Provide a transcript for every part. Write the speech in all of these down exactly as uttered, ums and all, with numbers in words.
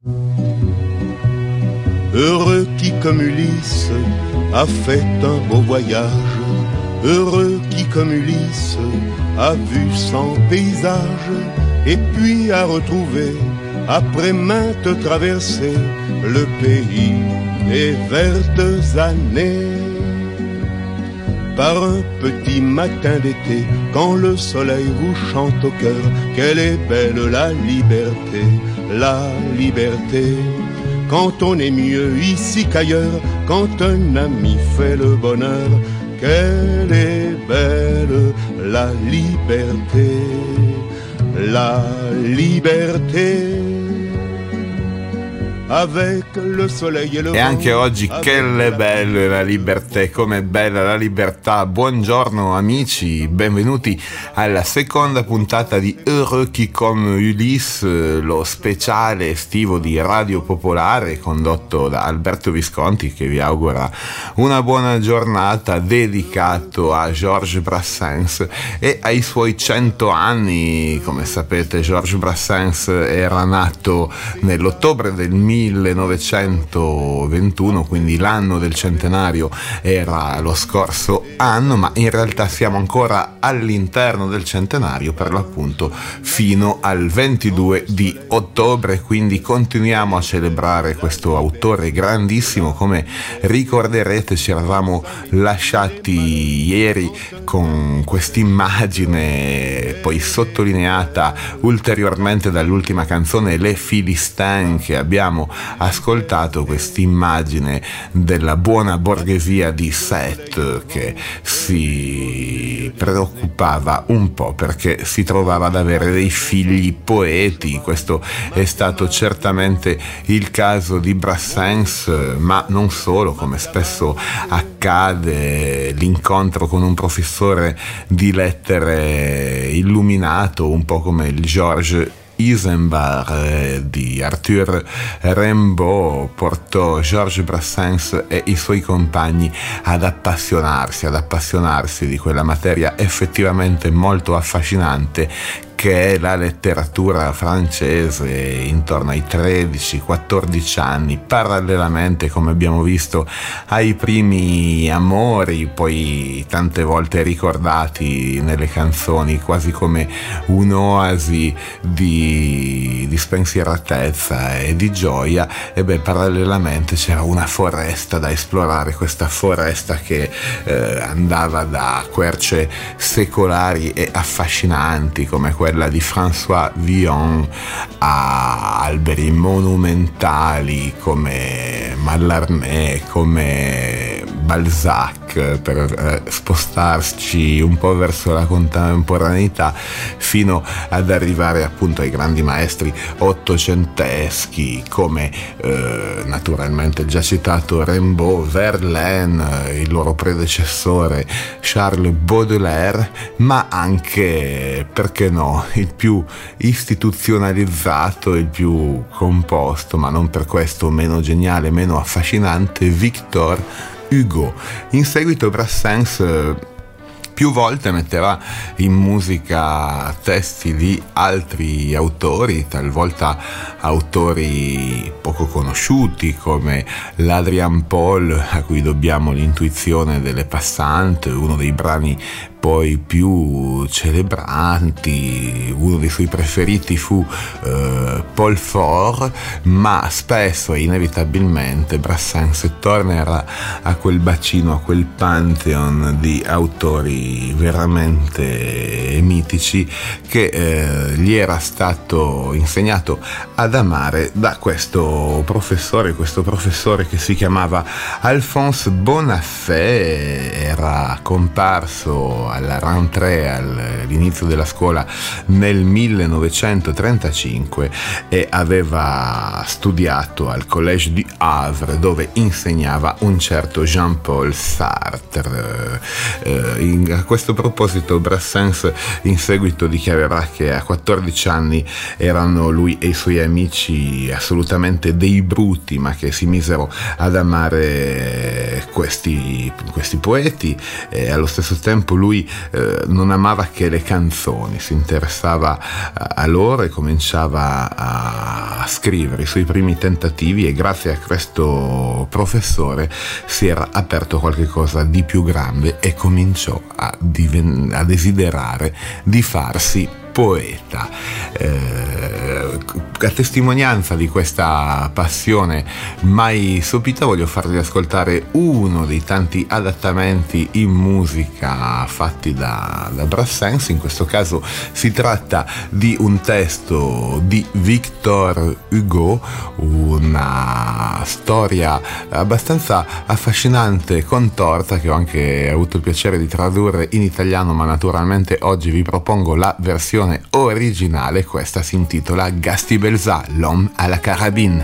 Heureux qui comme Ulysse a fait un beau voyage, heureux qui comme Ulysse a vu cent paysages, et puis a retrouvé, après maintes traversées, le pays des vertes années. Par un petit matin d'été, quand le soleil vous chante au cœur, qu'elle est belle la liberté, la liberté. Quand on est mieux ici qu'ailleurs, quand un ami fait le bonheur, qu'elle est belle la liberté, la liberté. Avec le soleil e, le e anche oggi che è bella la libertà, com'è bella la libertà. Buongiorno amici, benvenuti alla seconda puntata di Heureux qui comme Ulysse, lo speciale estivo di Radio Popolare condotto da Alberto Visconti, che vi augura una buona giornata, dedicato a Georges Brassens e ai suoi cento anni. Come sapete, Georges Brassens era nato nell'ottobre del millenovecentoventuno, quindi l'anno del centenario era lo scorso anno, ma in realtà siamo ancora all'interno del centenario, per l'appunto fino al ventidue di ottobre, quindi continuiamo a celebrare questo autore grandissimo. Come ricorderete, ci eravamo lasciati ieri con quest'immagine, poi sottolineata ulteriormente dall'ultima canzone Les Philistins che abbiamo ascoltato, quest'immagine della buona borghesia di Sète che si preoccupava un po' perché si trovava ad avere dei figli poeti. Questo è stato certamente il caso di Brassens, ma non solo, come spesso accade, l'incontro con un professore di lettere illuminato, un po' come il Georges Isambard di Arthur Rimbaud, portò Georges Brassens e i suoi compagni ad appassionarsi, ad appassionarsi di quella materia effettivamente molto affascinante che è la letteratura francese, intorno ai tredici quattordici anni, parallelamente, come abbiamo visto, ai primi amori, poi tante volte ricordati nelle canzoni quasi come un'oasi di, di spensieratezza e di gioia. E beh, parallelamente c'era una foresta da esplorare, questa foresta che eh, andava da querce secolari e affascinanti come quella di François Villon a alberi monumentali come Mallarmé, come Balzac, per eh, spostarci un po' verso la contemporaneità fino ad arrivare appunto ai grandi maestri ottocenteschi come eh, naturalmente il già citato Rimbaud, Verlaine, il loro predecessore Charles Baudelaire, ma anche, perché no, il più istituzionalizzato, il più composto, ma non per questo meno geniale, meno affascinante, Victor Hugo. In seguito Brassens più volte metteva in musica testi di altri autori, talvolta autori poco conosciuti come l'Adrien Paul, a cui dobbiamo l'intuizione delle Passant, uno dei brani poi più celebranti. Uno dei suoi preferiti fu eh, Paul Fort, ma spesso e inevitabilmente Brassens tornerà a quel bacino, a quel pantheon di autori veramente mitici che eh, gli era stato insegnato ad amare da questo professore, questo professore che si chiamava Alphonse Bonafè. Era comparso alla rentrée, all'inizio della scuola, nel millenovecentotrentacinque e aveva studiato al Collège du Havre, dove insegnava un certo Jean-Paul Sartre. Eh, in, a questo proposito Brassens in seguito dichiarerà che a quattordici anni erano lui e i suoi amici assolutamente dei bruti, ma che si misero ad amare questi, questi poeti, e allo stesso tempo lui lui eh, non amava che le canzoni, si interessava a loro e cominciava a scrivere i suoi primi tentativi, e grazie a questo professore si era aperto qualche cosa di più grande e cominciò a, diven- a desiderare di farsi poeta. Eh, a testimonianza di questa passione mai sopita voglio farvi ascoltare uno dei tanti adattamenti in musica fatti da, da Brassens. In questo caso si tratta di un testo di Victor Hugo, una storia abbastanza affascinante, contorta, che ho anche avuto il piacere di tradurre in italiano, ma naturalmente oggi vi propongo la versione originale. Questa si intitola Gastibelza, l'homme à la carabine.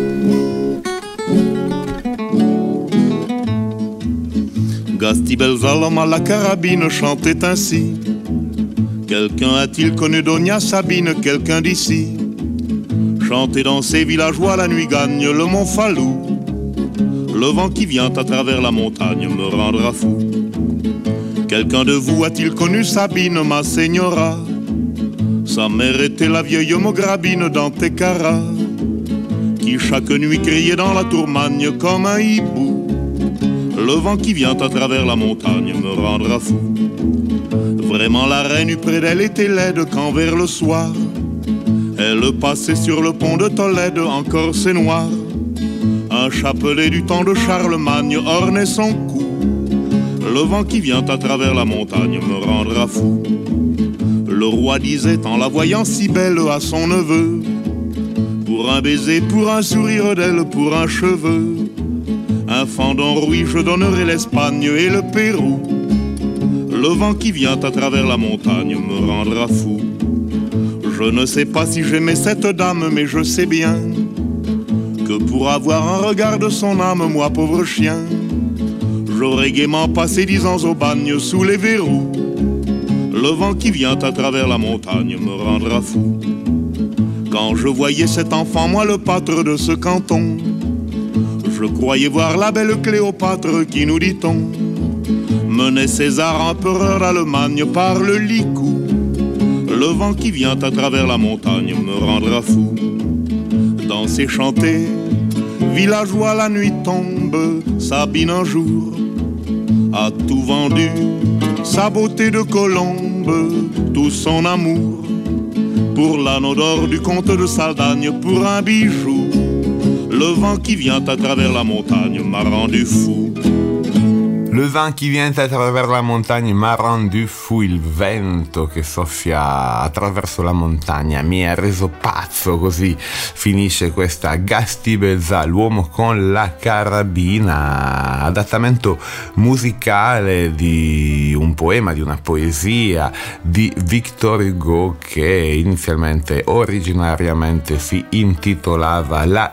Gastibelza, l'homme à la carabine chantait ainsi. Quelqu'un a-t-il connu Donia Sabine, quelqu'un d'ici? Chanter dans ces villageois, la nuit gagne le mont Falou. Le vent qui vient à travers la montagne me rendra fou. Quelqu'un de vous a-t-il connu Sabine, ma señora? Sa mère était la vieille Mograbine d'Antecara, qui chaque nuit criait dans la tourmagne comme un hibou. Le vent qui vient à travers la montagne me rendra fou. Vraiment la reine eut près d'elle était laide quand vers le soir elle passait sur le pont de Tolède en corset noir. Un chapelet du temps de Charlemagne ornait son cou. Le vent qui vient à travers la montagne me rendra fou. Le roi disait en la voyant si belle à son neveu: pour un baiser, pour un sourire d'elle, pour un cheveu, un fendon rouille, je donnerai l'Espagne et le Pérou. Le vent qui vient à travers la montagne me rendra fou. Je ne sais pas si j'aimais cette dame, mais je sais bien que pour avoir un regard de son âme, moi pauvre chien, j'aurais gaiement passé dix ans au bagne sous les verrous. Le vent qui vient à travers la montagne me rendra fou. Quand je voyais cet enfant, moi le pâtre de ce canton, je croyais voir la belle Cléopâtre qui, nous dit-on, menait César empereur d'Allemagne par le licou. Le vent qui vient à travers la montagne me rendra fou. Danser, chanter, villageois, la nuit tombe. Sabine un jour a tout vendu, sa beauté de colombe, tout son amour, pour l'anneau d'or du comte de Saldagne, pour un bijou. Le vent qui vient à travers la montagne m'a rendu fou. Le vent qui vient à travers la montagne m'a rendu fou. Il vento che soffia attraverso la montagna mi ha reso pazzo. Così finisce questa Gastibelza, l'uomo con la carabina, adattamento musicale di un poema, di una poesia di Victor Hugo, che inizialmente, originariamente si intitolava La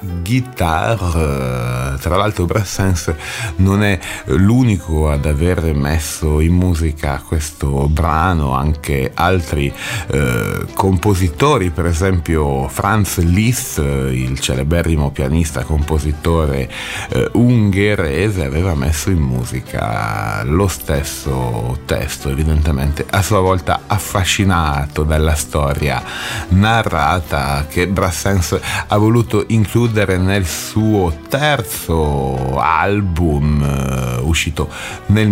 Guitare. Tra l'altro Brassens non è l'unico ad aver messo in musica questo brano, anche altri eh, compositori, per esempio Franz Liszt, il celeberrimo pianista compositore eh, ungherese, aveva messo in musica lo stesso testo, evidentemente a sua volta affascinato dalla storia narrata che Brassens ha voluto includere nel suo terzo album eh, uscito nel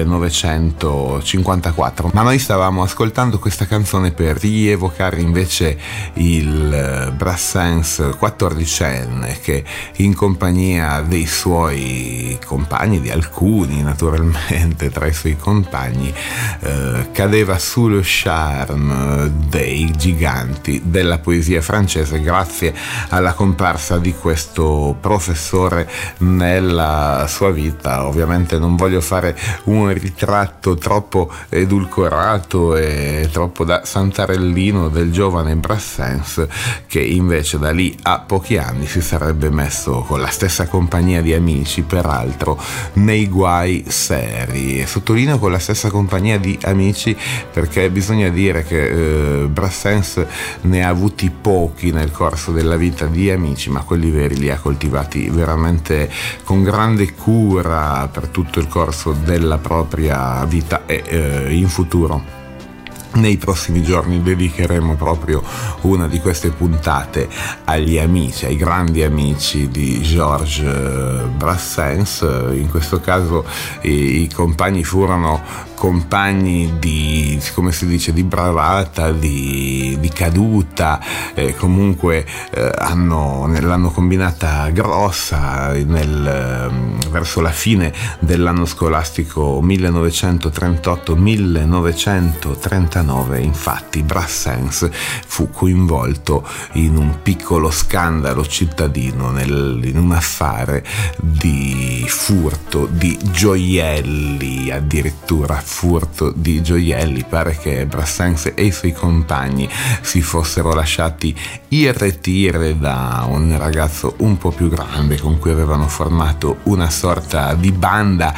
millenovecentocinquantaquattro. Ma noi stavamo ascoltando questa canzone per rievocare invece il Brassens quattordicenne che, in compagnia dei suoi compagni, di alcuni naturalmente tra i suoi compagni, eh, cadeva sullo charme dei giganti della poesia francese grazie alla comparsa di questo professore nella sua vita. Ovviamente non voglio fare un ritratto troppo edulcorato e troppo da Santarellino del giovane Brassens, che invece da lì a pochi anni si sarebbe messo, con la stessa compagnia di amici peraltro, nei guai seri. E sottolineo con la stessa compagnia di amici perché bisogna dire che eh, Brassens ne ha avuti pochi nel corso della vita di amici, ma quelli veri li ha coltivati veramente con grande cura per tutto il corso della propria vita e eh, in futuro. Nei prossimi giorni dedicheremo proprio una di queste puntate agli amici, ai grandi amici di Georges Brassens. In questo caso i, i compagni furono compagni di, come si dice, di bravata, di, di caduta, eh, comunque eh, hanno, l'hanno combinata grossa nel, verso la fine dell'anno scolastico millenovecentotrentotto millenovecentotrentanove. Infatti Brassens fu coinvolto in un piccolo scandalo cittadino, nel, in un affare di furto di gioielli, addirittura furto di gioielli. Pare che Brassens e i suoi compagni si fossero lasciati irretire da un ragazzo un po' più grande con cui avevano formato una sorta di banda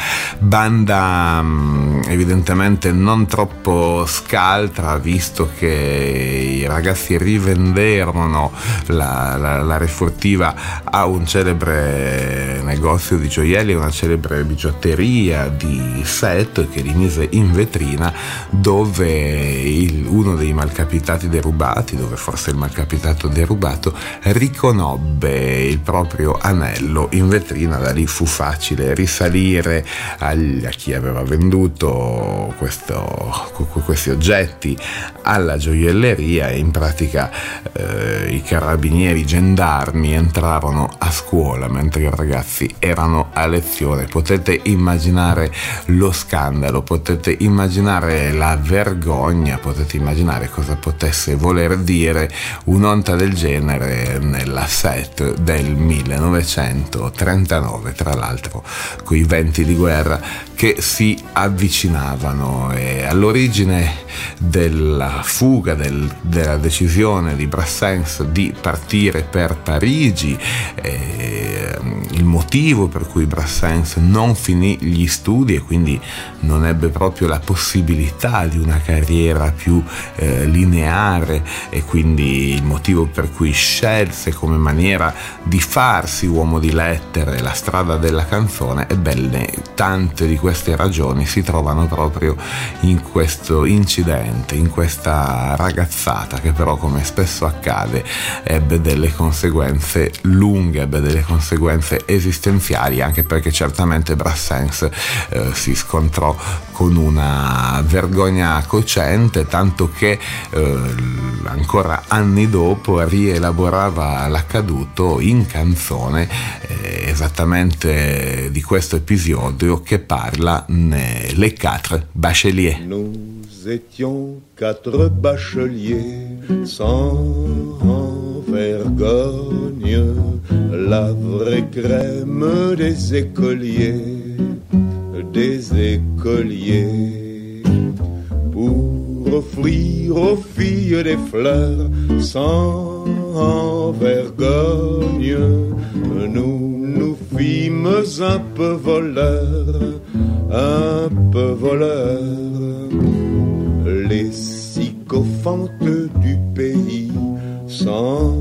banda evidentemente non troppo scaltra, visto che i ragazzi rivenderono la, la, la refurtiva a un celebre negozio di gioielli, una celebre bigiotteria di Sète, che li mise in vetrina, dove il, uno dei malcapitati derubati, dove forse il malcapitato derubato riconobbe il proprio anello in vetrina. Da lì fu facile risalire agli, a chi aveva venduto questo, questi oggetti alla gioielleria, e in pratica eh, i carabinieri, i gendarmi entrarono a scuola mentre i ragazzi erano a lezione. Potete immaginare lo scandalo, potete immaginare la vergogna, potete immaginare cosa potesse voler dire un'onta del genere nella Sète del millenovecentotrentanove, tra l'altro coi venti di guerra che si avvicinavano. E all'origine della fuga, del, della decisione di Brassens di partire per Parigi, eh, il motivo per cui Brassens non finì gli studi e quindi non ebbe proprio la possibilità di una carriera più eh, lineare, e quindi il motivo per cui scelse come maniera di farsi uomo di lettere la strada della canzone. Ebbene, tante di queste ragioni si trovano proprio in questo incidente, in questa ragazzata che però, come spesso accade, ebbe delle conseguenze lunghe, ebbe delle conseguenze esistenziali, anche perché certamente Brassens eh, si scontrò con una vergogna cocente, tanto che eh, ancora anni dopo rielaborava l'accaduto in canzone, eh, esattamente di questo episodio che parla ne, Les Quatre Bacheliers. Nous étions quatre bacheliers sans vergogne, la vraie crème des écoliers, des écoliers, pour offrir aux filles des fleurs sans vergogne. Nous nous fîmes un peu voleurs, un peu voleurs, les sycophantes du pays sans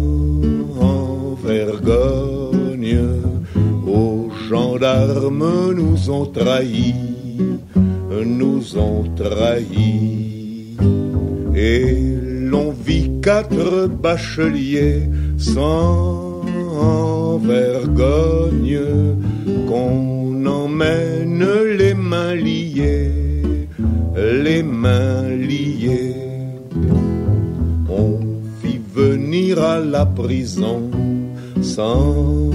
vergogne. Aux gendarmes nous ont trahis, nous ont trahis, et l'on vit quatre bacheliers sans vergogne qu'on emmène les mains liées, les mains liées. On fit venir à la prison sans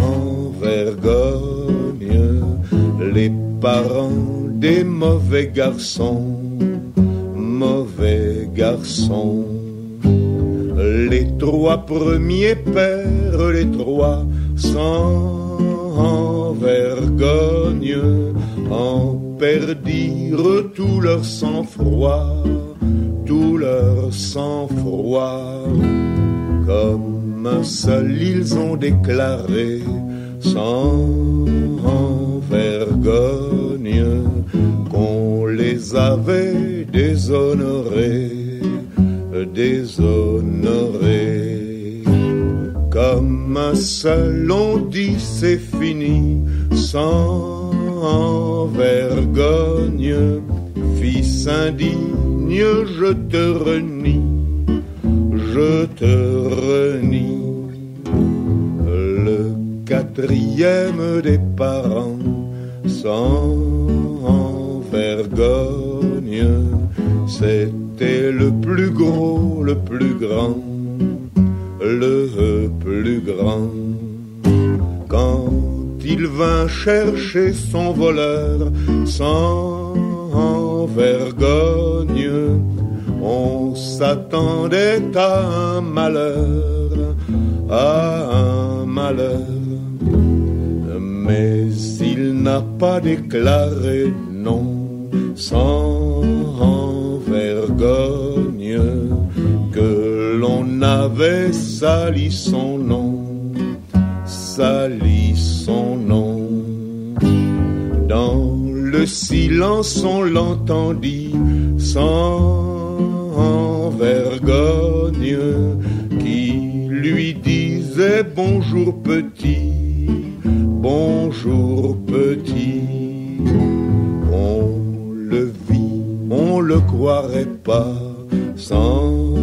vergogne les parents des mauvais garçons, mauvais garçons. Les trois premiers pères, les trois sans vergogne, en perdirent tout leur sang-froid, tout leur sang-froid. Comme un seul ils ont déclaré sans vergogne qu'on les avait déshonorés, déshonorés. Comme un seul on dit c'est fini sans vergogne, fils indigne, je te renie, je te renie. Le quatrième des parents, sans vergogne, c'était le plus gros, le plus grand, le plus grand. Quand il vint chercher son voleur sans vergogne, on s'attendait à un malheur, à un malheur. Mais il n'a pas déclaré non, sans vergogne, que l'on avait sali son nom, sali son nom. Dans le silence on l'entendit, sans vergogne, qui lui disait bonjour petit, bonjour petit. On le vit, on le croirait pas, sans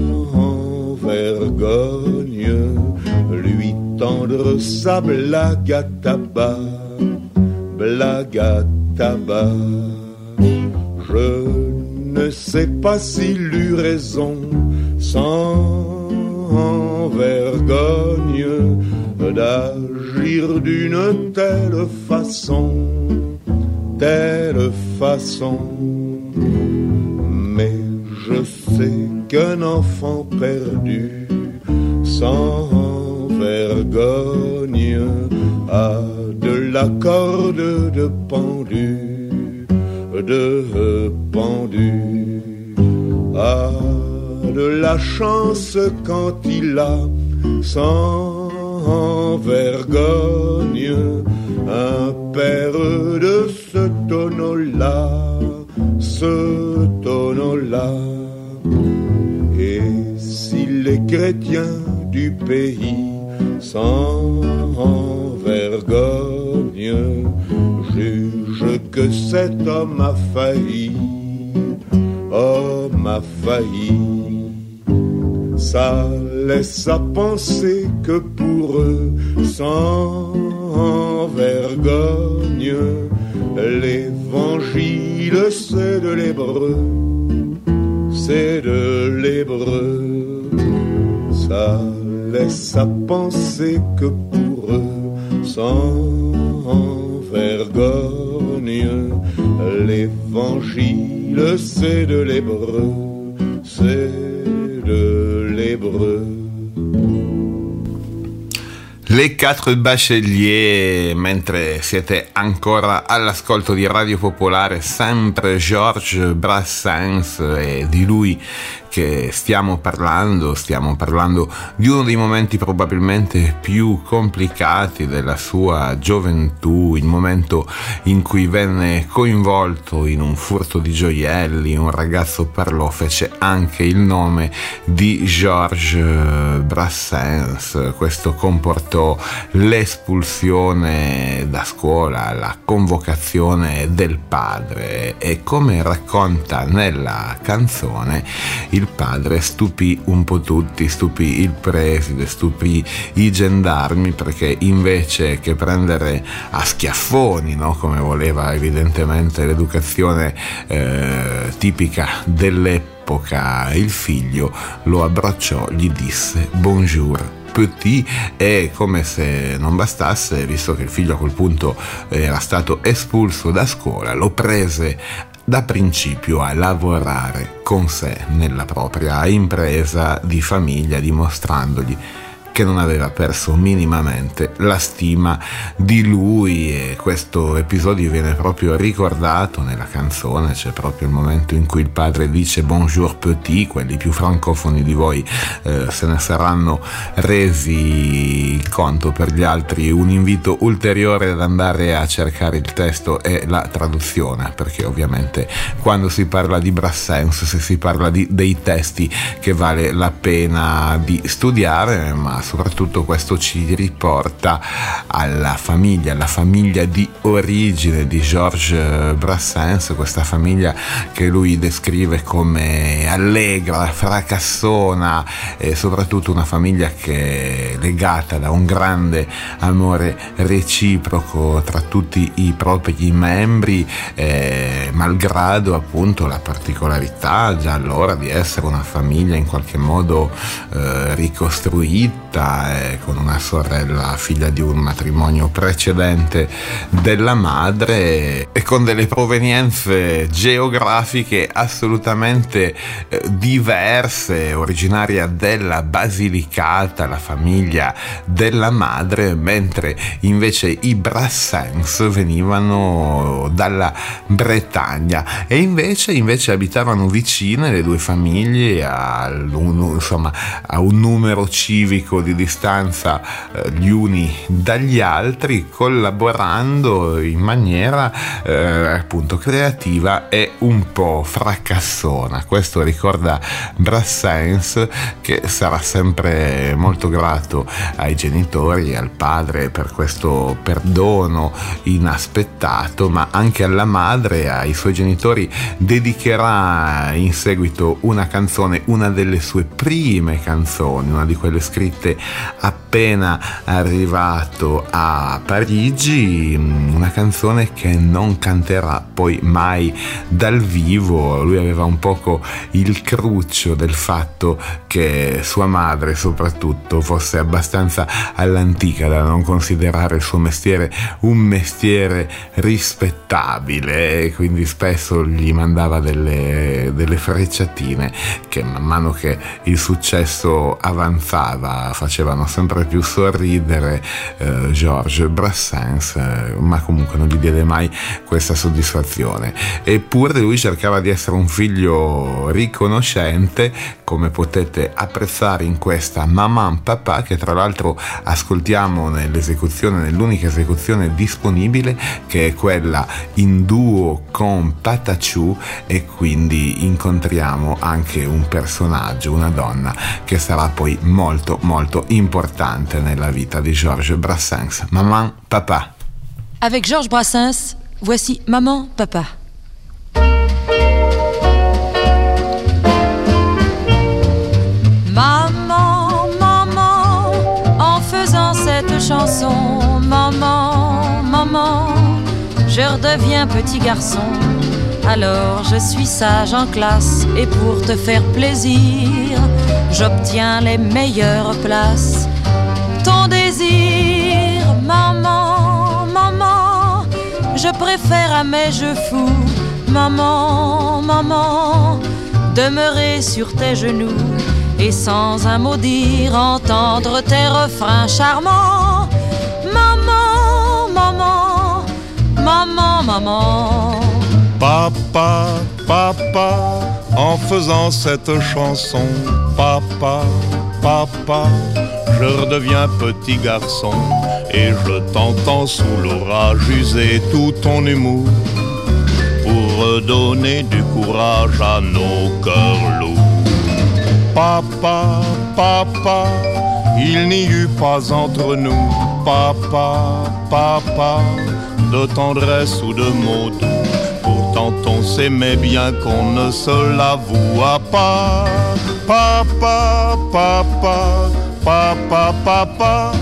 vergogne, lui tendre sa blague à tabac, blague à tabac. Je ne sais pas s'il eut raison, sans vergogne, d'agir d'une telle façon, telle façon. Mais je sais qu'un enfant perdu, sans vergogne, a de la corde de pendu, de pendu, a de la chance quand il a, sans vergogne, un père de ce tonneau-là, ce tonneau-là. Et si les chrétiens du pays, sans vergogne, jugent que cet homme a failli, homme a failli, ça laisse à penser que pour eux, sans vergogne, l'évangile c'est de l'hébreu, c'est de l'hébreu. Ça laisse à penser que pour eux, sans vergogne, l'évangile c'est de l'hébreu, c'est de l'hébreu. Le Quatre Bachelier, mentre siete ancora all'ascolto di Radio Popolare, sempre Georges Brassens, e di lui che stiamo parlando, stiamo parlando di uno dei momenti probabilmente più complicati della sua gioventù, il momento in cui venne coinvolto in un furto di gioielli. Un ragazzo parlò, fece anche il nome di Georges Brassens. Questo comportò l'espulsione da scuola, la convocazione del padre, e come racconta nella canzone, il padre stupì un po' tutti, stupì il preside, stupì i gendarmi, perché invece che prendere a schiaffoni, no, come voleva evidentemente l'educazione eh, tipica dell'epoca, il figlio lo abbracciò, gli disse bonjour petit, e come se non bastasse, visto che il figlio a quel punto era stato espulso da scuola, lo prese da principio a lavorare con sé nella propria impresa di famiglia, dimostrandogli che non aveva perso minimamente la stima di lui. E questo episodio viene proprio ricordato nella canzone. C'è proprio il momento in cui il padre dice bonjour petit. Quelli più francofoni di voi eh, se ne saranno resi il conto, per gli altri un invito ulteriore ad andare a cercare il testo e la traduzione, perché ovviamente quando si parla di Brassens, se si parla di, dei testi che vale la pena di studiare, ma ma soprattutto questo ci riporta alla famiglia, alla famiglia di origine di Georges Brassens, questa famiglia che lui descrive come allegra, fracassona e soprattutto una famiglia che è legata da un grande amore reciproco tra tutti i propri membri, eh, malgrado appunto la particolarità già allora di essere una famiglia in qualche modo eh, ricostruita, eh, con una sorella figlia di un matrimonio precedente della madre e con delle provenienze geografiche assolutamente eh, diverse, originaria della Basilicata, la famiglia della madre, mentre invece i Brassens venivano dalla Bretagna e invece, invece abitavano vicine le due famiglie a un, insomma, a un numero civico di distanza eh, gli uni dagli altri, collaborando in maniera eh, appunto creativa e un po' fracassona. Questo ricorda Brassens, che sarà sempre molto grato ai genitori e al padre per questo perdono inaspettato, ma anche alla madre, ai suoi genitori, dedicherà in seguito una canzone, una delle sue prime canzoni, una di quelle scritte appena arrivato a Parigi, una canzone che non canterà poi mai dal vivo. Lui aveva un poco il cruccio del fatto che sua madre soprattutto fosse abbastanza all'antica da non considerare il suo mestiere un mestiere rispettabile e quindi spesso gli mandava delle, delle frecciatine che man mano che il successo avanzava facevano sempre più sorridere eh, Georges Brassens, eh, ma comunque non gli diede mai questa soddisfazione. Eppure lui cercava di essere un figlio riconoscente, come potete apprezzare in questa Maman Papa, che tra l'altro ascoltiamo nell'esecuzione, nell'unica esecuzione disponibile, che è quella in duo con Patachou, e quindi incontriamo anche un personaggio, una donna che sarà poi molto molto importante nella vita di Georges Brassens. Maman Papa. Avec Georges Brassens, voici Maman Papa. Maman, maman, en faisant cette chanson, maman, maman, je redeviens petit garçon. Alors je suis sage en classe et pour te faire plaisir, j'obtiens les meilleures places. Ton désir, maman, maman, je préfère à mes jeux fous, maman, maman, demeurer sur tes genoux et sans un mot dire entendre tes refrains charmants. Maman, maman, maman, maman. Papa, papa, en faisant cette chanson, papa, papa, je redeviens petit garçon et je t'entends sous l'orage user tout ton humour pour redonner du courage à nos cœurs lourds. Papa, papa, il n'y eut pas entre nous, papa, papa, de tendresse ou de mots doux. Pourtant on s'aimait bien qu'on ne se l'avoua pas. Papa, papa, papa, papa.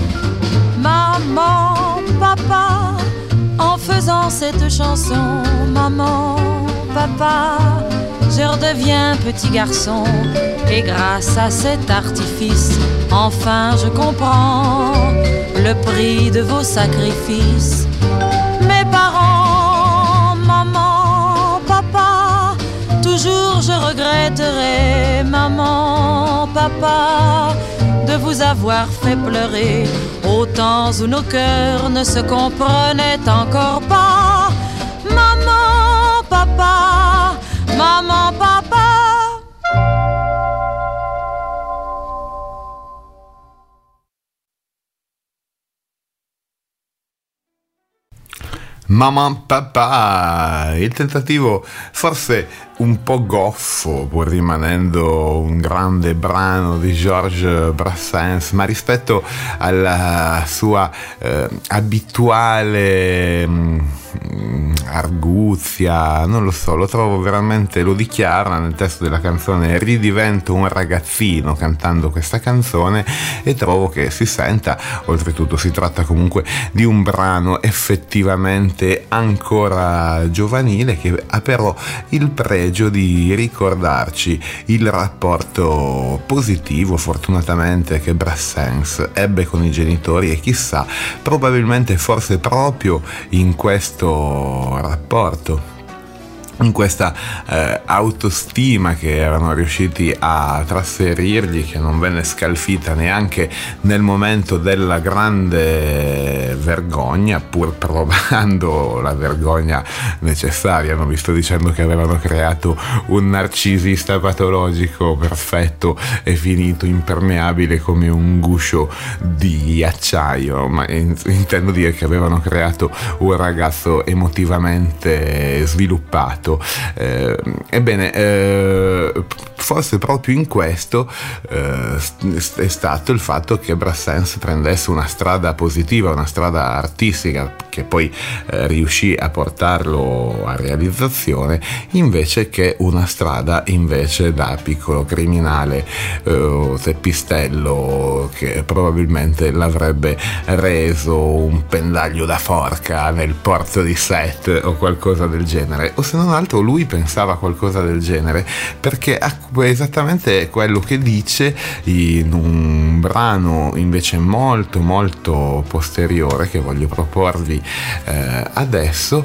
Maman, papa, en faisant cette chanson, maman, papa, je redeviens petit garçon. Et grâce à cet artifice, enfin je comprends le prix de vos sacrifices. Mes parents, maman, papa, toujours je regretterai, maman, papa, de vous avoir fait pleurer au temps où nos cœurs ne se comprenaient encore pas. Maman, papa, maman, papa. Maman Papa, il tentativo forse un po' goffo, pur rimanendo un grande brano di Georges Brassens, ma rispetto alla sua eh, abituale mh, arguzia, non lo so, lo trovo veramente, lo dichiara nel testo della canzone: ridivento un ragazzino cantando questa canzone, e trovo che si senta. Oltretutto si tratta comunque di un brano effettivamente ancora giovanile, che ha però il pregio di ricordarci il rapporto positivo, fortunatamente, che Brassens ebbe con i genitori, e chissà, probabilmente forse proprio in questo rapporto, in questa eh, autostima che erano riusciti a trasferirgli, che non venne scalfita neanche nel momento della grande vergogna, pur provando la vergogna necessaria. Non vi sto dicendo che avevano creato un narcisista patologico perfetto e finito, impermeabile come un guscio di acciaio, ma intendo dire che avevano creato un ragazzo emotivamente sviluppato. Eh, ebbene, eh, forse proprio in questo eh, è stato il fatto che Brassens prendesse una strada positiva, una strada artistica, che poi eh, riuscì a portarlo a realizzazione, invece che una strada invece da piccolo criminale eh, teppistello, che probabilmente l'avrebbe reso un pendaglio da forca nel porto di Sète o qualcosa del genere. O se non altro lui pensava qualcosa del genere, perché è esattamente quello che dice in un brano invece molto molto posteriore, che voglio proporvi eh, adesso,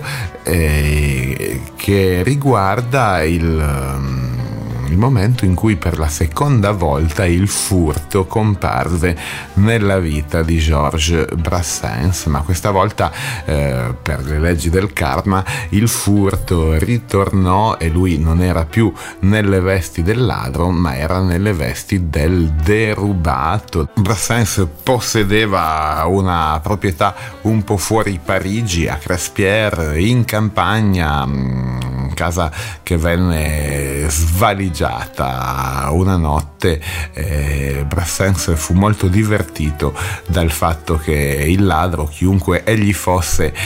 eh, che riguarda il il momento in cui per la seconda volta il furto comparve nella vita di Georges Brassens, ma questa volta eh, per le leggi del karma il furto ritornò, e lui non era più nelle vesti del ladro, ma era nelle vesti del derubato. Brassens possedeva una proprietà un po' fuori Parigi, a Crespierre, in campagna, casa che venne svaligiata una notte. eh, Brassens fu molto divertito dal fatto che il ladro, chiunque egli fosse,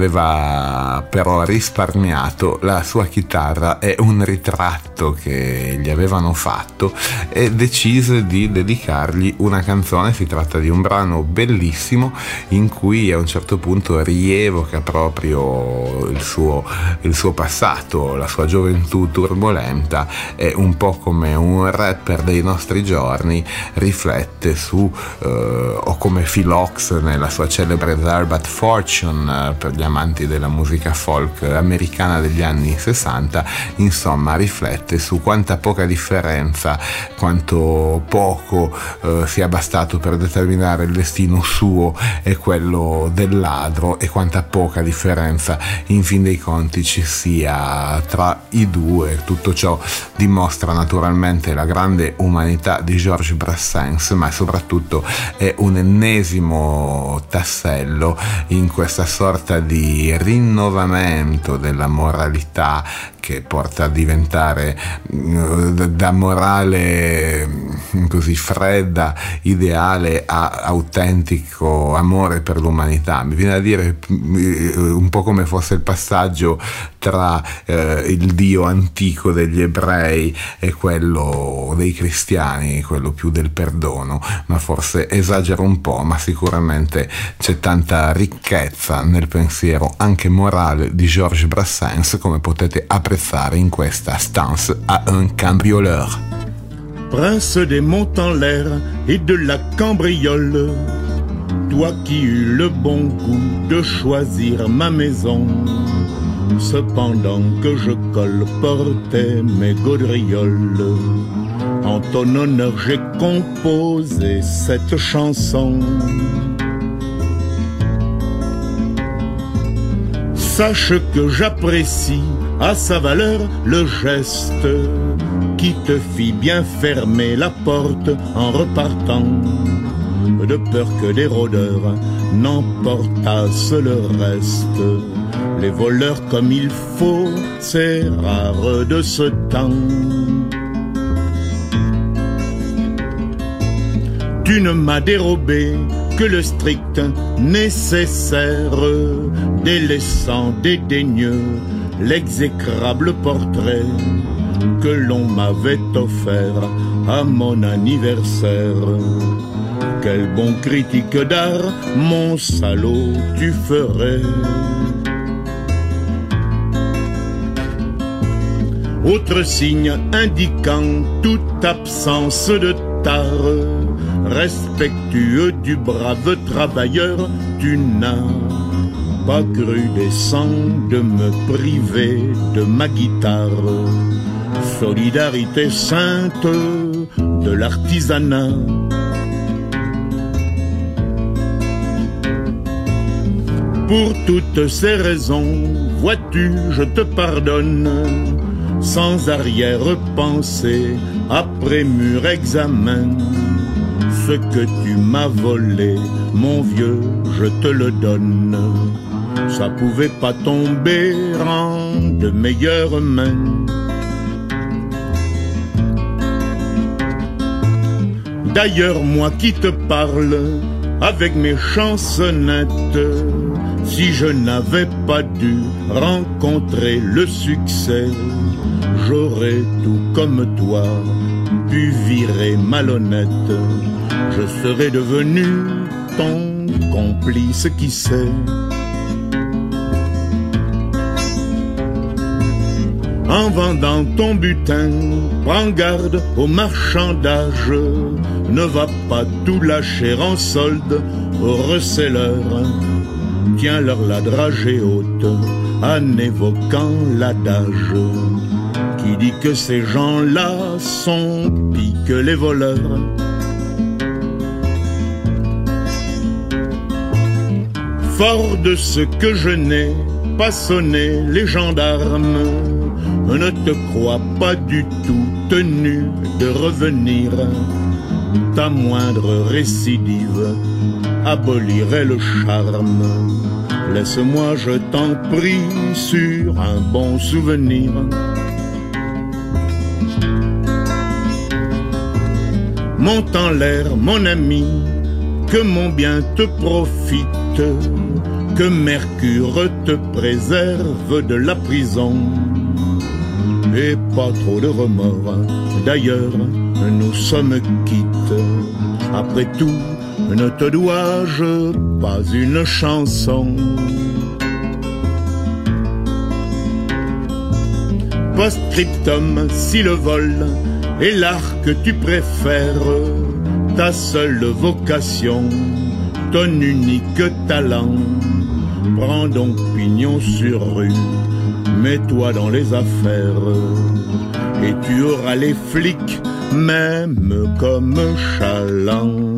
aveva però risparmiato la sua chitarra e un ritratto che gli avevano fatto, e decise di dedicargli una canzone. Si tratta di un brano bellissimo in cui a un certo punto rievoca proprio il suo, il suo passato, la sua gioventù turbolenta, e un po' come un rapper dei nostri giorni riflette su, eh, o come Phil Ochs nella sua celebre There But Fortune, eh, per gli amanti della musica folk americana degli anni sessanta, insomma riflette su quanta poca differenza, quanto poco eh, sia bastato per determinare il destino suo e quello del ladro, e quanta poca differenza in fin dei conti ci sia tra i due. Tutto ciò dimostra naturalmente la grande umanità di Georges Brassens, ma soprattutto è un ennesimo tassello in questa sorta di rinnovamento della moralità, che porta a diventare da morale così fredda, ideale, a autentico amore per l'umanità. Mi viene a dire un po' come fosse il passaggio tra eh, il Dio antico degli ebrei e quello dei cristiani, quello più del perdono, ma forse esagero un po', ma sicuramente c'è tanta ricchezza nel pensiero anche morale di Georges Brassens, come potete apprezzare in questa Stance à un cambrioleur. Prince des monts en l'air et de la cambriole, toi qui eus le bon goût de choisir ma maison, cependant que je colportais mes gaudrioles, en ton honneur j'ai composé cette chanson. Sache que j'apprécie à sa valeur le geste qui te fit bien fermer la porte en repartant, de peur que des rôdeurs n'emportassent le reste. Les voleurs comme il faut, c'est rare de ce temps. Tu ne m'as dérobé que le strict nécessaire, délaissant dédaigneux l'exécrable portrait que l'on m'avait offert à mon anniversaire. Quel bon critique d'art, mon salaud, tu ferais. Autre signe indiquant toute absence de tare, respectueux du brave travailleur, tu n'as pas cru décent de me priver de ma guitare. Solidarité sainte de l'artisanat. Pour toutes ces raisons, vois-tu, je te pardonne, sans arrière-pensée, après mûr examen. Ce que tu m'as volé, mon vieux, je te le donne. Ça pouvait pas tomber en de meilleures mains. D'ailleurs, moi qui te parle, avec mes chansonnettes, si je n'avais pas dû rencontrer le succès, j'aurais tout comme toi pu virer malhonnête. Je serais devenu ton complice, qui sait. En vendant ton butin, prends garde au marchandage. Ne va pas tout lâcher en solde aux receleurs. Tiens-leur la dragée haute en évoquant l'adage qui dit que ces gens-là sont pis que les voleurs. Fort de ce que je n'ai pas sonné les gendarmes, ne te crois pas du tout tenu de revenir. Ta moindre récidive abolirait le charme. Laisse-moi, je t'en prie, sur un bon souvenir. Monte en l'air, mon ami, que mon bien te profite, que Mercure te préserve de la prison. Et pas trop de remords, d'ailleurs, nous sommes quittes. Après tout, ne te dois-je pas une chanson? Post-scriptum, si le vol est l'art que tu préfères, ta seule vocation, ton unique talent, prends donc pignon sur rue, mets-toi dans les affaires, et tu auras les flics même comme chaland.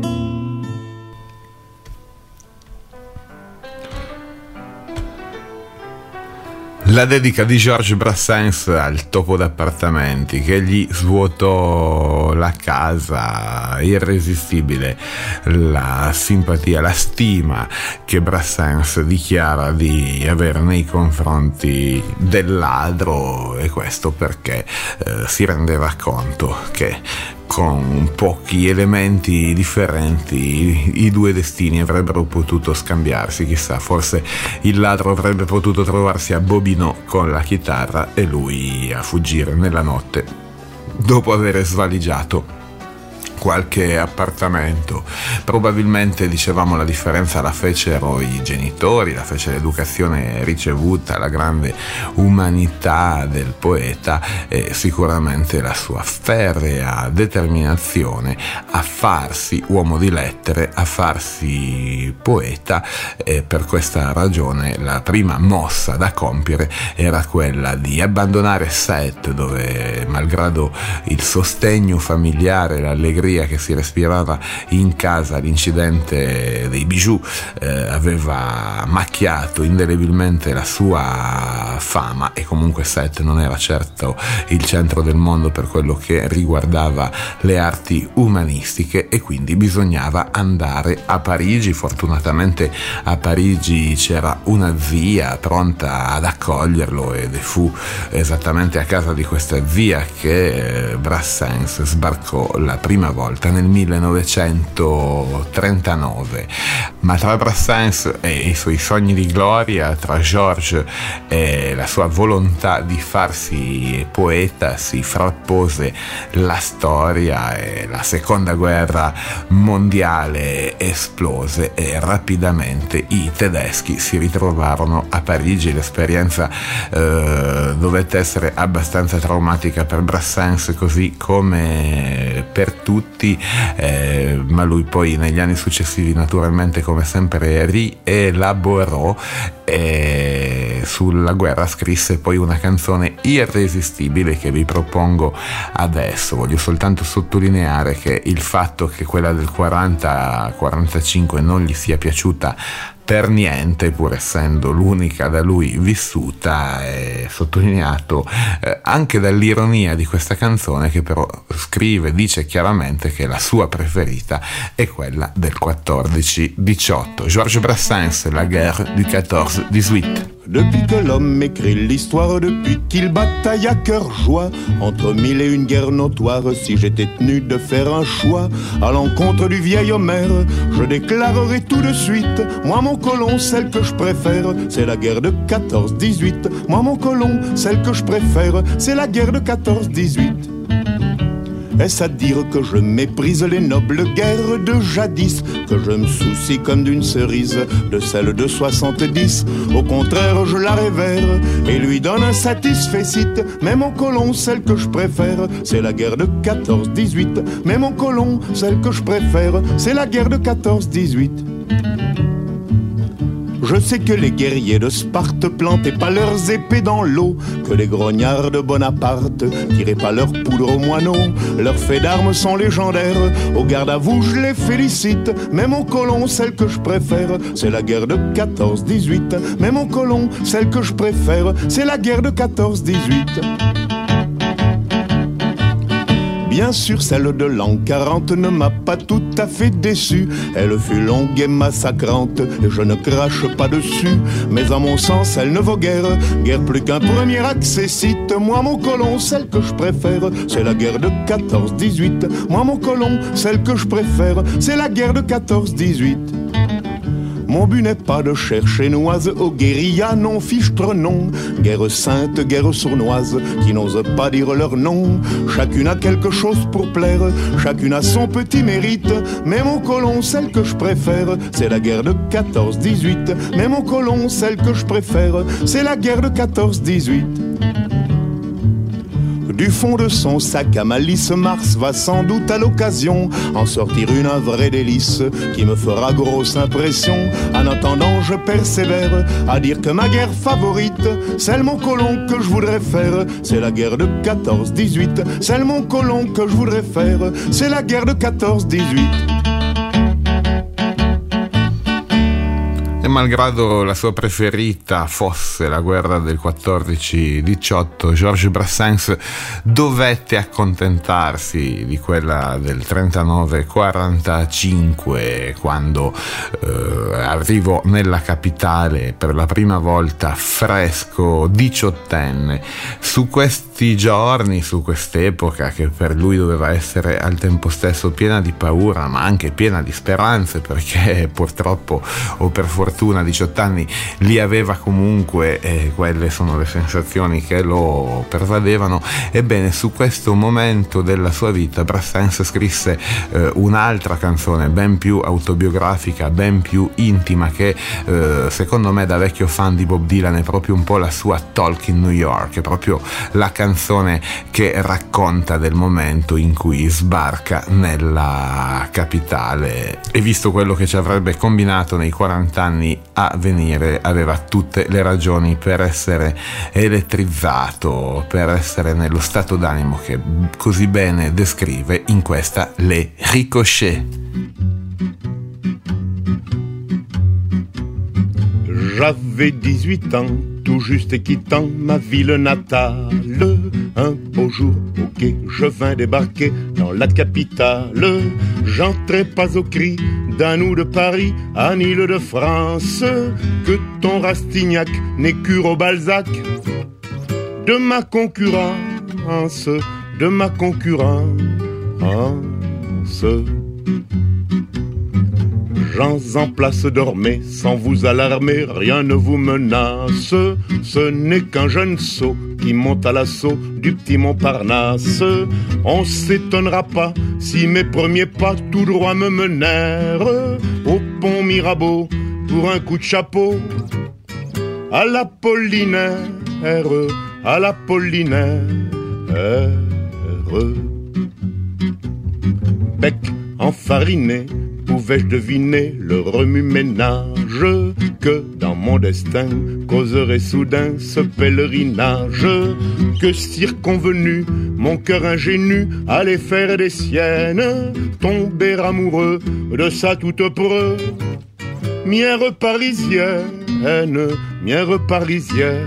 La dedica di Georges Brassens al topo d'appartamenti che gli svuotò la casa, irresistibile la simpatia, la stima che Brassens dichiara di avere nei confronti del ladro, e questo perché eh, si rendeva conto che con pochi elementi differenti i due destini avrebbero potuto scambiarsi. Chissà, forse il ladro avrebbe potuto trovarsi a Bobino con la chitarra e lui a fuggire nella notte dopo aver svaligiato qualche appartamento. Probabilmente, dicevamo, la differenza la fecero i genitori, la fece l'educazione ricevuta, la grande umanità del poeta e sicuramente la sua ferrea determinazione a farsi uomo di lettere, a farsi poeta, e per questa ragione la prima mossa da compiere era quella di abbandonare Sète, dove malgrado il sostegno familiare, l'allegria l'aria che si respirava in casa, l'incidente dei bijou eh, aveva macchiato indelebilmente la sua fama, e comunque Sète non era certo il centro del mondo per quello che riguardava le arti umanistiche, e quindi bisognava andare a Parigi. Fortunatamente a Parigi c'era una zia pronta ad accoglierlo, ed fu esattamente a casa di questa zia che Brassens sbarcò la prima volta nel millenovecentotrentanove. Ma tra Brassens e i suoi sogni di gloria, tra Georges e la sua volontà di farsi poeta, si frappose la storia e la seconda guerra mondiale esplose e rapidamente i tedeschi si ritrovarono a Parigi. L'esperienza eh, dovette essere abbastanza traumatica per Brassens, così come per tutti, eh, ma lui poi negli anni successivi naturalmente, come sempre, rielaborò e sulla guerra scrisse poi una canzone irresistibile che vi propongo adesso. Voglio soltanto sottolineare che il fatto che quella del quaranta quarantacinque non gli sia piaciuta per niente, pur essendo l'unica da lui vissuta, è sottolineato eh, anche dall'ironia di questa canzone, che però scrive, dice chiaramente che la sua preferita è quella del quattordici diciotto. Georges Brassens, La guerre du quatorze dix-huit. Depuis que l'homme écrit l'histoire, depuis qu'il bataille à cœur joie, entre mille et une guerres notoires, si j'étais tenu de faire un choix à l'encontre du vieil Homère, je déclarerai tout de suite, moi mon colon, celle que je préfère, c'est la guerre de quatorze dix-huit. Moi mon colon, celle que je préfère, c'est la guerre de quatorze dix-huit. Est-ce à dire que je méprise les nobles guerres de jadis, que je me soucie comme d'une cerise de celle de soixante-dix? Au contraire, je la révère et lui donne un satisfecit. Mais mon colon, celle que je préfère, c'est la guerre de quatorze dix-huit. Mais mon colon, celle que je préfère, c'est la guerre de quatorze dix-huit. Je sais que les guerriers de Sparte plantaient pas leurs épées dans l'eau, que les grognards de Bonaparte tiraient pas leur poudre aux moineaux. Leurs faits d'armes sont légendaires, au garde à vous je les félicite. Mais mon colon, celle que je préfère, c'est la guerre de quatorze dix-huit. Mais mon colon, celle que je préfère, c'est la guerre de quatorze dix-huit. Bien sûr, celle de l'an quarante ne m'a pas tout à fait déçu. Elle fut longue et massacrante, et je ne crache pas dessus. Mais à mon sens, elle ne vaut guère, guère plus qu'un premier accessite. Moi, mon colon, celle que je préfère, c'est la guerre de quatorze dix-huit. Moi, mon colon, celle que je préfère, c'est la guerre de quatorze dix-huit. Mon but n'est pas de chercher noise aux guérillas non fichtre non. Guerre sainte, guerre sournoise, qui n'osent pas dire leur nom. Chacune a quelque chose pour plaire, chacune a son petit mérite. Mais mon colon, celle que je préfère, c'est la guerre de quatorze dix-huit. Mais mon colon, celle que je préfère, c'est la guerre de quatorze dix-huit. Du fond de son sac à malice, Mars va sans doute à l'occasion en sortir une un vrai délice qui me fera grosse impression. En attendant, je persévère à dire que ma guerre favorite, celle mon colon que je voudrais faire, c'est la guerre de quatorze dix-huit. Celle mon colon que je voudrais faire, c'est la guerre de quatorze dix-huit. E malgrado la sua preferita fosse la guerra del quattordici diciotto, Georges Brassens dovette accontentarsi di quella del trentanove quarantacinque, quando eh, arrivò nella capitale per la prima volta fresco, diciottenne. Su questi giorni, su quest'epoca che per lui doveva essere al tempo stesso piena di paura ma anche piena di speranze, perché purtroppo o per fortuna a diciotto anni li aveva comunque, e quelle sono le sensazioni che lo pervadevano. Ebbene, su questo momento della sua vita Brassens scrisse eh, un'altra canzone ben più autobiografica, ben più intima, che eh, secondo me, da vecchio fan di Bob Dylan, è proprio un po' la sua Talk in New York, è proprio la canzone canzone che racconta del momento in cui sbarca nella capitale e, visto quello che ci avrebbe combinato nei quaranta anni a venire, aveva tutte le ragioni per essere elettrizzato, per essere nello stato d'animo che così bene descrive in questa Les Ricochets. J'avais dix-huit ans, tout juste quittant ma ville natale. Un beau jour au quai, je vins débarquer dans la capitale. J'entrais pas au cri d'un ou de Paris à l'Île-de-France, que ton Rastignac n'écure au Balzac de ma concurrence, de ma concurrence. Gens en place, dormez sans vous alarmer, rien ne vous menace. Ce n'est qu'un jeune sot qui monte à l'assaut du petit Montparnasse. On s'étonnera pas si mes premiers pas tout droit me menèrent au pont Mirabeau pour un coup de chapeau à l'Apollinaire, à l'Apollinaire. Bec enfariné, pouvais-je deviner le remue-ménage que dans mon destin causerait soudain ce pèlerinage, que circonvenu mon cœur ingénu allait faire des siennes, tomber amoureux de sa toute preux mière parisienne, mière parisienne.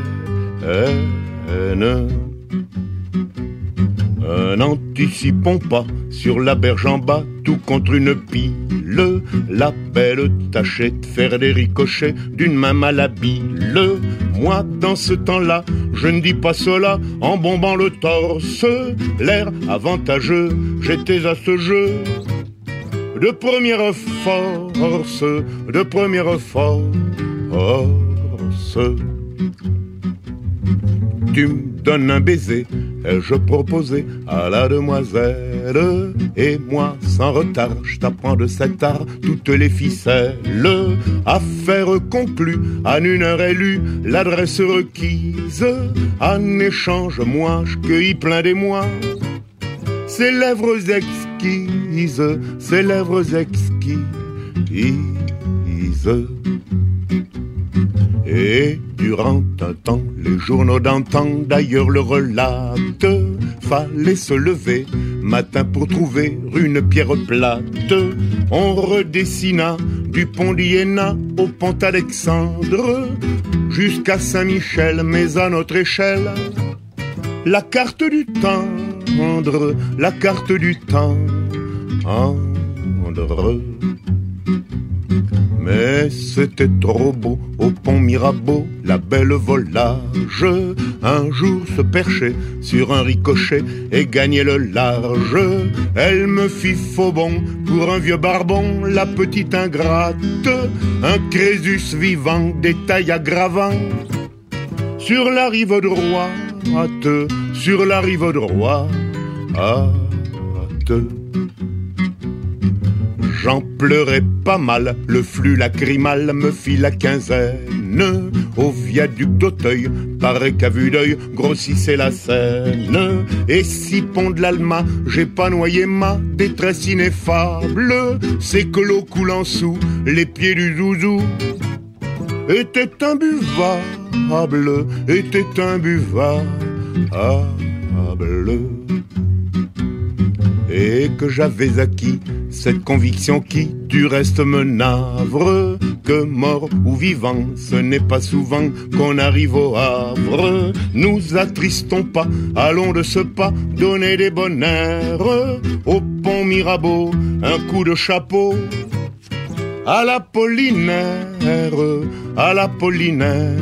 Un anticipons pas sur la berge en bas, tout contre une pile. La belle tâchait de faire des ricochets d'une main malhabile. Moi, dans ce temps-là, je ne dis pas cela en bombant le torse. L'air avantageux, j'étais à ce jeu de première force, de première force. Tu me donnes un baiser, ai-je proposé à la demoiselle, et moi, sans retard, je t'apprends de cet art toutes les ficelles. Affaire conclue, en une heure élue, l'adresse requise. En échange, moi, je cueillis plein d'émoi ces lèvres exquises, ces lèvres exquises. Et durant un temps, les journaux d'antan d'ailleurs le relatent, fallait se lever matin pour trouver une pierre plate. On redessina du pont d'Iéna au pont Alexandre jusqu'à Saint-Michel, mais à notre échelle, la carte du tendre, la carte du tendre. Mais c'était trop beau au pont Mirabeau, la belle volage. Un jour se percher sur un ricochet et gagner le large. Elle me fit faux bond pour un vieux barbon, la petite ingrate. Un Crésus vivant, détail aggravant. Sur la rive droite, sur la rive droite. J'en pleurais pas mal, le flux lacrymal me fit la quinzaine. Au viaduc d'Auteuil, paraît qu'à vue d'œil grossissait la Seine. Et si pont de l'Alma, j'ai pas noyé ma détresse ineffable, c'est que l'eau coulant sous les pieds du zouzou était imbuvable, était imbuvable. Et que j'avais acquis cette conviction qui, du reste, me navre, que mort ou vivant, ce n'est pas souvent qu'on arrive au Havre. Nous attristons pas, allons de ce pas donner des bonheurs au pont Mirabeau, un coup de chapeau à l'Apollinaire, à l'Apollinaire.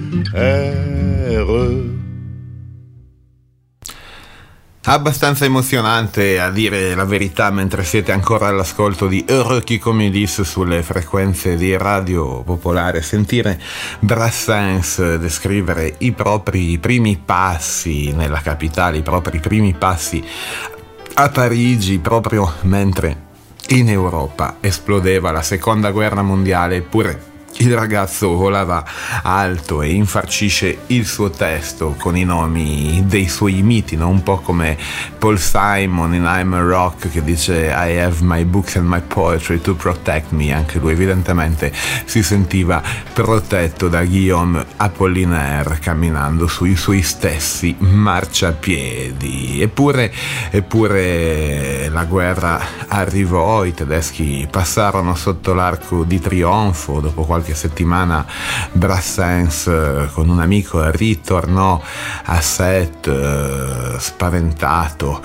Abbastanza emozionante, a dire la verità, mentre siete ancora all'ascolto di Heureux qui comedis sulle frequenze di Radio Popolare, sentire Brassens descrivere i propri primi passi nella capitale, i propri primi passi a Parigi, proprio mentre in Europa esplodeva la seconda guerra mondiale, eppure Il ragazzo volava alto e infarcisce il suo testo con i nomi dei suoi miti, no? Un po' come Paul Simon in I'm a Rock, che dice I have my books and my poetry to protect me. Anche lui evidentemente si sentiva protetto da Guillaume Apollinaire camminando sui suoi stessi marciapiedi. Eppure, eppure la guerra arrivò, i tedeschi passarono sotto l'arco di trionfo. Dopo qualche settimana Brassens con un amico ritornò a Sète spaventato,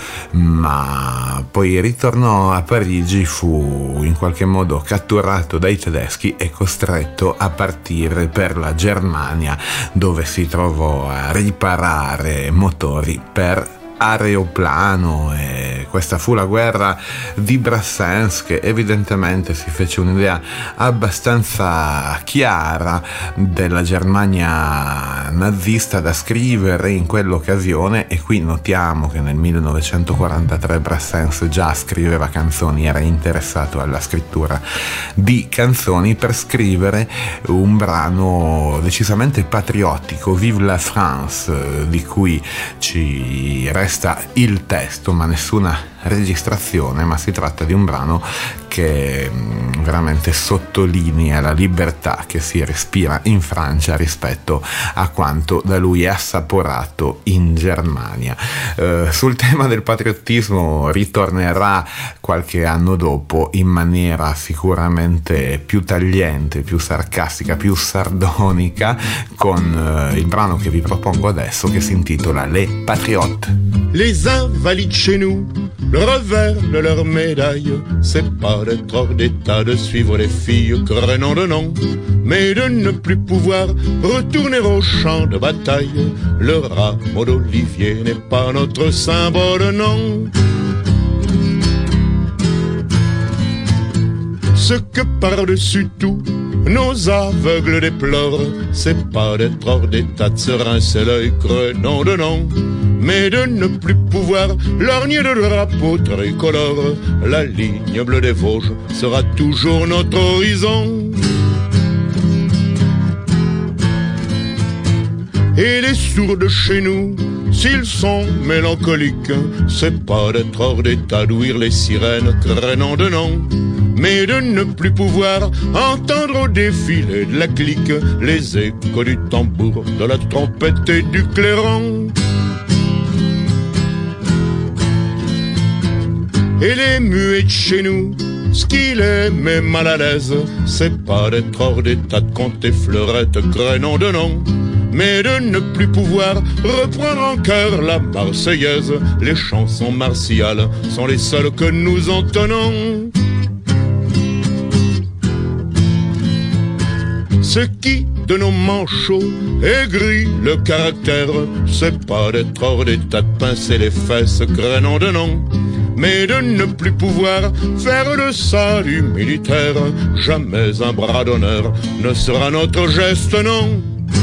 ma poi ritornò a Parigi, fu in qualche modo catturato dai tedeschi e costretto a partire per la Germania, dove si trovò a riparare motori per aeroplano. E questa fu la guerra di Brassens, che evidentemente si fece un'idea abbastanza chiara della Germania nazista da scrivere in quell'occasione. E qui notiamo che nel millenovecentoquarantatré Brassens già scriveva canzoni, era interessato alla scrittura di canzoni per scrivere un brano decisamente patriottico, Vive la France, di cui ci resta il testo ma nessuna registrazione, ma si tratta di un brano che veramente sottolinea la libertà che si respira in Francia rispetto a quanto da lui è assaporato in Germania. Eh, sul tema del patriottismo ritornerà qualche anno dopo in maniera sicuramente più tagliente, più sarcastica, più sardonica, con eh, il brano che vi propongo adesso, che si intitola Les Patriotes. Les invalides chez nous, le revers de leur médaille, c'est pas d'être hors d'état de suivre les filles crénant de nom, mais de ne plus pouvoir retourner au champ de bataille. Le rameau d'olivier n'est pas notre symbole, non. Ce que par-dessus tout nos aveugles déplorent, c'est pas d'être hors d'état de se rincer l'œil crénant de nom, mais de ne plus pouvoir lorgner de drapeau tricolore. La ligne bleue des Vosges sera toujours notre horizon. Et les sourds de chez nous, s'ils sont mélancoliques, c'est pas d'être hors d'état d'ouïr les sirènes crénant de nom, mais de ne plus pouvoir entendre au défilé de la clique les échos du tambour, de la trompette et du clairon. Et les muets de chez nous, ce qui les met mal à l'aise, c'est pas d'être hors d'état de compter fleurettes crénant de nom, mais de ne plus pouvoir reprendre en cœur la Marseillaise. Les chansons martiales sont les seules que nous entonnons. Ce qui de nos manchots aigrit le caractère, c'est pas d'être hors d'état de pincer les fesses crénant de nom, mais de ne plus pouvoir faire le salut militaire. Jamais un bras d'honneur ne sera notre geste, non.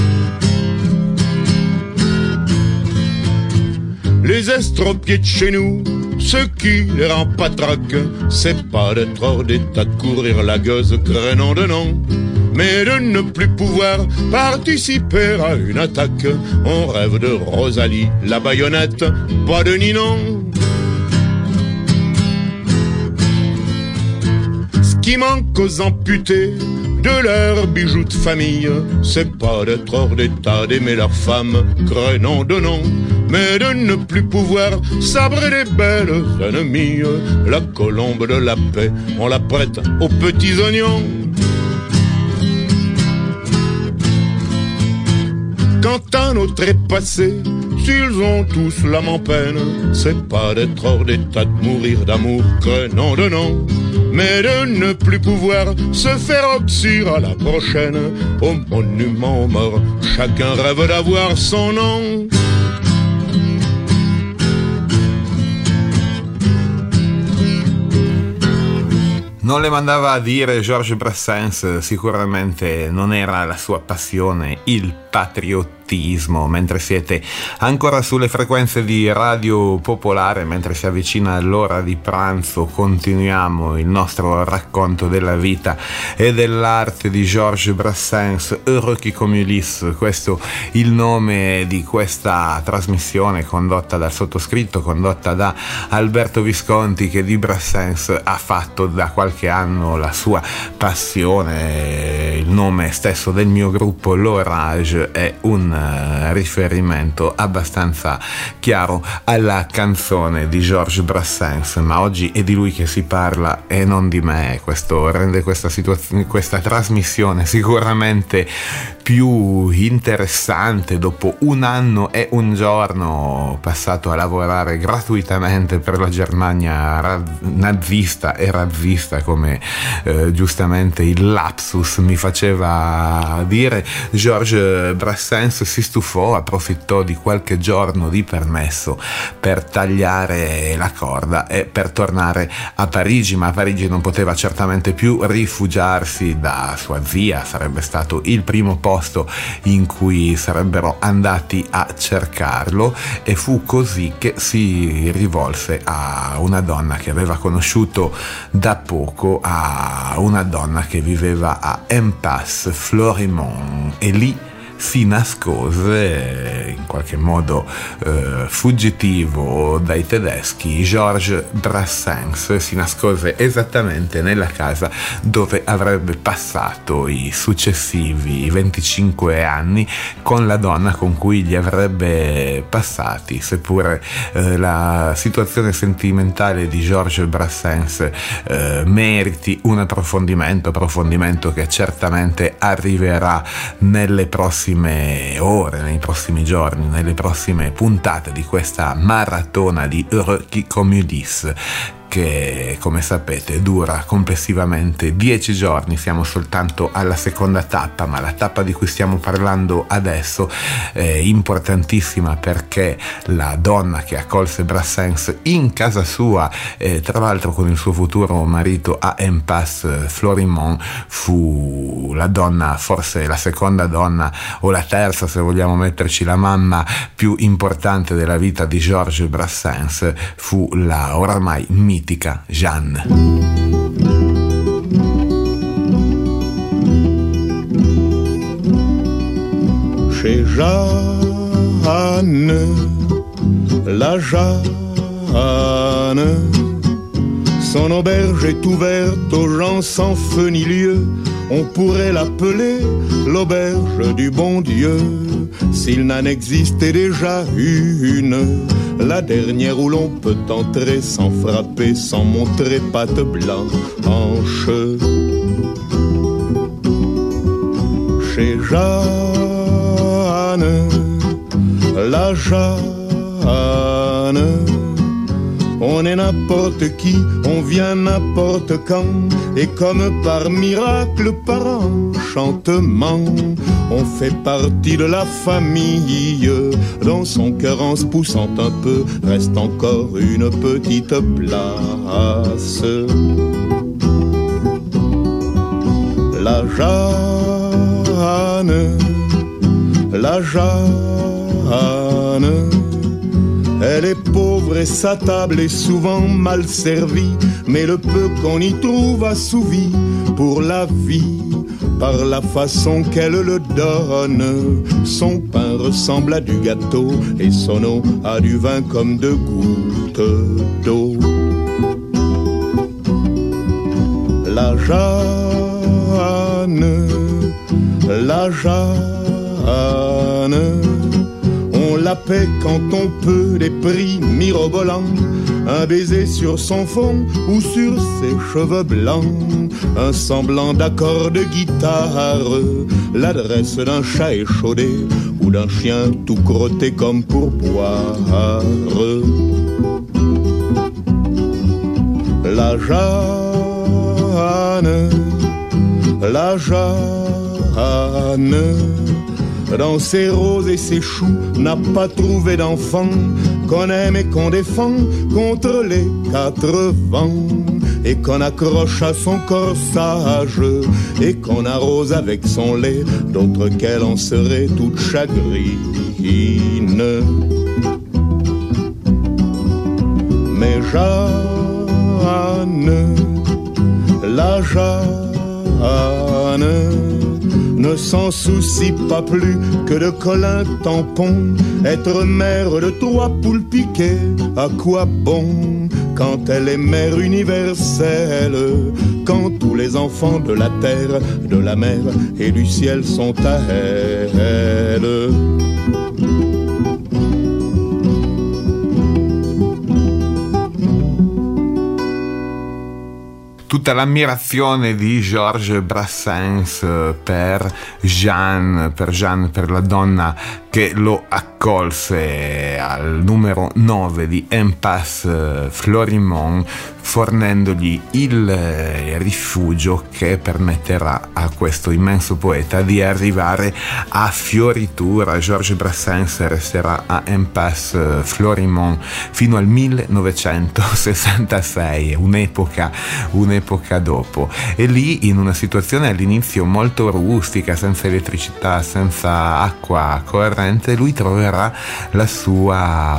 Les estropiés de chez nous, ce qui les rend patraques, c'est pas d'être hors d'état de courir la gueuse crénant de nom, mais de ne plus pouvoir participer à une attaque. On rêve de Rosalie, la baïonnette, pas de Ninon. Ce qui manque aux amputés de leurs bijoux de famille, c'est pas d'être hors d'état d'aimer leur femme crénant de nom, mais de ne plus pouvoir sabrer les belles ennemies. La colombe de la paix, on la prête aux petits oignons. Quant à nos trépassés, s'ils ont tous l'âme en peine, c'est pas d'être hors d'état de mourir d'amour crénant de nom, mais de ne plus pouvoir se faire obscur à la prochaine. Au monument aux morts, chacun rêve d'avoir son nom. Non le mandava a dire Georges Brassens, sicuramente non era la sua passione il patriottismo, bautismo, mentre siete ancora sulle frequenze di Radio Popolare, mentre si avvicina l'ora di pranzo, continuiamo il nostro racconto della vita e dell'arte di Georges Brassens. Heureux qui comme Ulysse, questo il nome di questa trasmissione condotta dal sottoscritto, condotta da Alberto Visconti, che di Brassens ha fatto da qualche anno la sua passione. Il nome stesso del mio gruppo, l'Orage, è un riferimento abbastanza chiaro alla canzone di Georges Brassens, ma oggi è di lui che si parla e non di me. Questo rende questa situazione, questa trasmissione sicuramente più interessante. Dopo un anno e un giorno passato a lavorare gratuitamente per la Germania ra- nazista e razzista, come eh, giustamente il lapsus mi faceva dire, Georges Brassens si stufò, approfittò di qualche giorno di permesso per tagliare la corda e per tornare a Parigi, ma a Parigi non poteva certamente più rifugiarsi da sua zia, sarebbe stato il primo posto in cui sarebbero andati a cercarlo, e fu così che si rivolse a una donna che aveva conosciuto da poco, a una donna che viveva a Impasse Florimont, e lì si nascose, in qualche modo eh, fuggitivo dai tedeschi, Georges Brassens si nascose esattamente nella casa dove avrebbe passato i successivi venticinque anni con la donna con cui li avrebbe passati, seppure eh, la situazione sentimentale di Georges Brassens eh, meriti un approfondimento, approfondimento che certamente arriverà nelle prossime ore, nei prossimi giorni, nelle prossime puntate di questa maratona di Heureux qui comme Ulysse, che come sapete dura complessivamente dieci giorni. Siamo soltanto alla seconda tappa, ma la tappa di cui stiamo parlando adesso è importantissima, perché la donna che accolse Brassens in casa sua, eh, tra l'altro con il suo futuro marito a Impasse Florimont, fu la donna, forse la seconda donna o la terza, se vogliamo metterci la mamma, più importante della vita di Georges Brassens. Fu la oramai mitica Jeanne. Chez Jeanne, la Jeanne, son auberge est ouverte aux gens sans feu ni lieu. On pourrait l'appeler l'auberge du bon Dieu, s'il n'en existait déjà une, la dernière où l'on peut entrer sans frapper, sans montrer patte blanche. Chez Jeanne, la Jeanne, on est n'importe qui, on vient n'importe quand, et comme par miracle, par enchantement, on fait partie de la famille, dans son cœur en se poussant un peu, reste encore une petite place. La Jeanne, la Jeanne, elle est pauvre et sa table est souvent mal servie, mais le peu qu'on y trouve assouvi pour la vie, par la façon qu'elle le donne. Son pain ressemble à du gâteau et son eau à du vin comme de gouttes d'eau. La Jeanne, la Jeanne, on la paie quand on peut, des prix mirobolants, un baiser sur son front ou sur ses cheveux blancs, un semblant d'accord de guitare, l'adresse d'un chat échaudé ou d'un chien tout crotté comme pour boire. La Jeanne, la Jeanne, dans ses roses et ses choux, n'a pas trouvé d'enfant qu'on aime et qu'on défend contre les quatre vents. et qu'on accroche à son corsage et qu'on arrose avec son lait, d'autres qu'elle en serait toute chagrine. Mais Jeanne, la Jeanne, ne s'en soucie pas plus que de Colin tampon. Être mère de trois poules piquées, à quoi bon quand elle est mère universelle, quand tous les enfants de la terre, de la mer et du ciel sont à elle. Tutta l'ammirazione di Georges Brassens per Jeanne, per Jeanne, per la donna che lo accolse al numero nove di Impasse Florimond, fornendogli il rifugio che permetterà a questo immenso poeta di arrivare a fioritura. Georges Brassens resterà a Impasse Florimond fino al millenovecentosessantasei, un'epoca, un'epoca dopo, e lì in una situazione all'inizio molto rustica, senza elettricità, senza acqua corrente, lui troverà la sua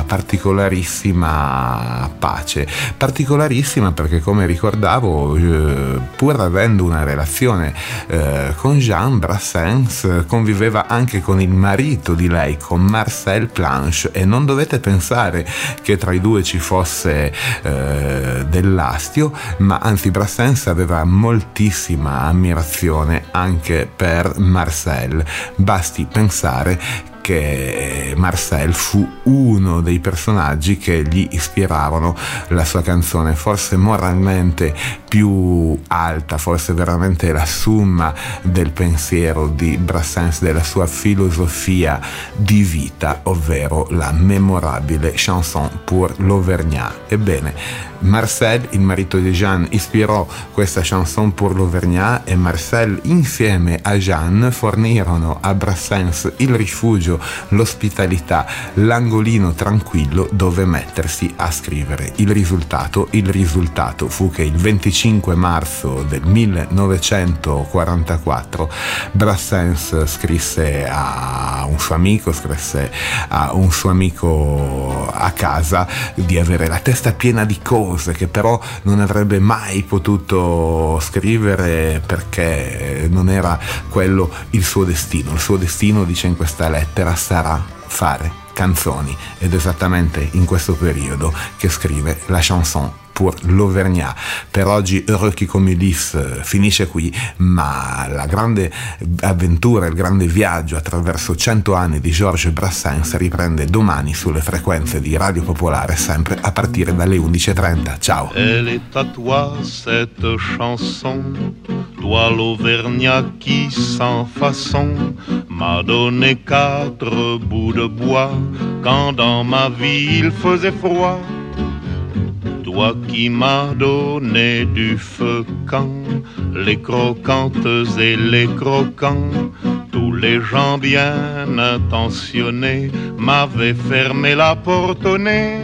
particolarissima pace, particolarissima perché, come ricordavo, eh, pur avendo una relazione eh, con Jeanne, Brassens conviveva anche con il marito di lei, con Marcel Planche, e non dovete pensare che tra i due ci fosse eh, dell'astio, ma anzi Brassens aveva moltissima ammirazione anche per Marcel. Basti pensare che Marcel fu uno dei personaggi che gli ispirarono la sua canzone, forse moralmente più alta, forse veramente la summa del pensiero di Brassens, della sua filosofia di vita, ovvero la memorabile Chanson pour l'Auvergnat. Ebbene, Marcel, il marito di Jeanne, ispirò questa Chanson pour l'Auvergnat e Marcel insieme a Jeanne fornirono a Brassens il rifugio, l'ospitalità, l'angolino tranquillo dove mettersi a scrivere. Il risultato, il risultato fu che il venticinque marzo del millenovecentoquarantaquattro Brassens scrisse a un suo amico, scrisse a un suo amico a casa di avere la testa piena di cose, che però non avrebbe mai potuto scrivere perché non era quello il suo destino. Il suo destino, dice in questa lettera, sarà fare canzoni, ed esattamente in questo periodo che scrive la Chanson pour l'Auvergnat. Per oggi Heureux qui comme Ulysse finisce qui, ma la grande avventura, il grande viaggio attraverso cento anni di Georges Brassens riprende domani sulle frequenze di Radio Popolare, sempre a partire dalle undici e trenta. Ciao. Elle est à toi cette chanson, toi l'Auvergnat qui sans façon m'a donné quatre bouts de bois quand dans ma vie il faisait froid. Toi qui m'as donné du feu quand les croquantes et les croquants, tous les gens bien intentionnés m'avaient fermé la porte au nez.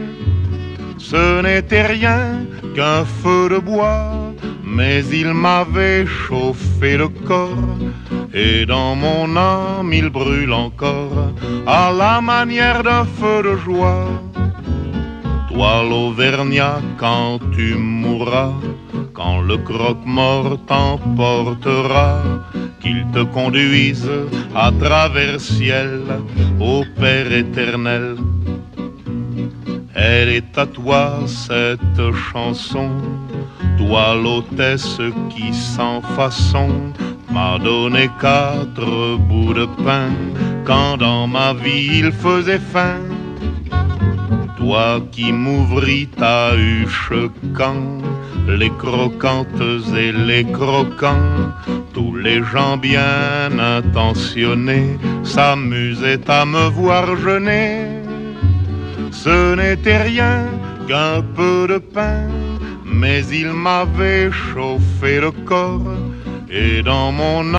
Ce n'était rien qu'un feu de bois, mais il m'avait chauffé le corps, et dans mon âme il brûle encore à la manière d'un feu de joie. Toi l'Auvergnat, quand tu mourras, quand le croque-mort t'emportera, qu'il te conduise à travers ciel au Père éternel. Elle est à toi cette chanson, toi l'hôtesse qui sans façon m'a donné quatre bouts de pain quand dans ma vie il faisait faim. Toi qui m'ouvris ta huche quand les croquantes et les croquants, tous les gens bien intentionnés s'amusaient à me voir jeûner. Ce n'était rien qu'un peu de pain, mais il m'avait chauffé le corps, et dans mon